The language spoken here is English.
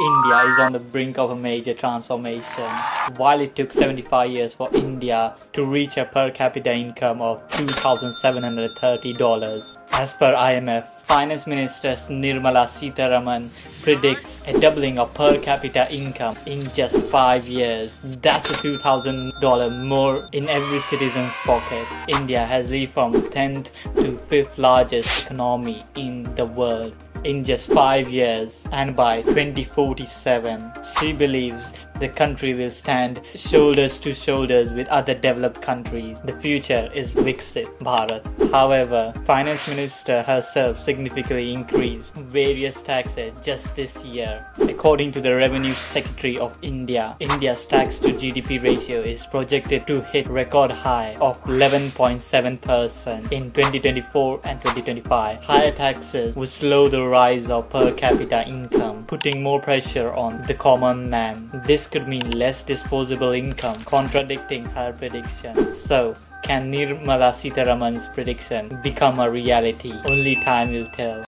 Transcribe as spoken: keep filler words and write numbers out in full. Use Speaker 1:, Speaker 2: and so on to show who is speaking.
Speaker 1: India is on the brink of a major transformation. While it took seventy-five years for India to reach a per capita income of two thousand seven hundred thirty dollars, as per I M F, Finance Minister Nirmala Sitharaman predicts a doubling of per capita income in just five years. That's a two thousand dollars more in every citizen's pocket. India has leaped from tenth to fifth largest economy in the world in just five years, and by twenty forty-seven, she believes the country will stand shoulders to shoulders with other developed countries. The future is Viksit Bharat. However, Finance Minister herself significantly increased various taxes just this year. According to the Revenue Secretary of India, India's tax to G D P ratio is projected to hit record high of eleven point seven percent in twenty twenty-four and twenty twenty-five. Higher taxes would slow the rise of per capita income, putting more pressure on the common man. This could mean less disposable income, contradicting her prediction. So, can Nirmala Sitharaman's prediction become a reality? Only time will tell.